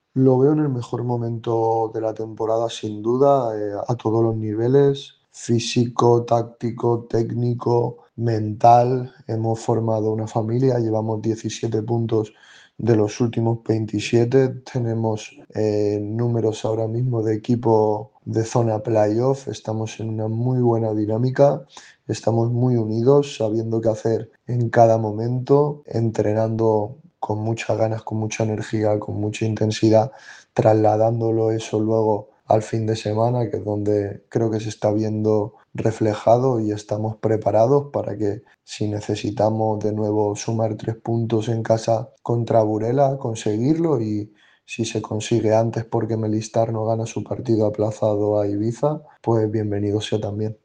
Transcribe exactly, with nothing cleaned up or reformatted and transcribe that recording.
Lo veo en el mejor momento de la temporada, sin duda, eh, a todos los niveles, físico, táctico, técnico, mental. Hemos formado una familia, llevamos diecisiete puntos de los últimos veintisiete. Tenemos eh, números ahora mismo de equipo de zona playoff. Estamos en una muy buena dinámica. Estamos muy unidos, sabiendo qué hacer en cada momento, entrenando con muchas ganas, con mucha energía, con mucha intensidad, trasladándolo eso luego al fin de semana, que es donde creo que se está viendo reflejado y estamos preparados para que si necesitamos de nuevo sumar tres puntos en casa contra Burela, conseguirlo y si se consigue antes porque Melistar no gana su partido aplazado a Ibiza, pues bienvenido sea también.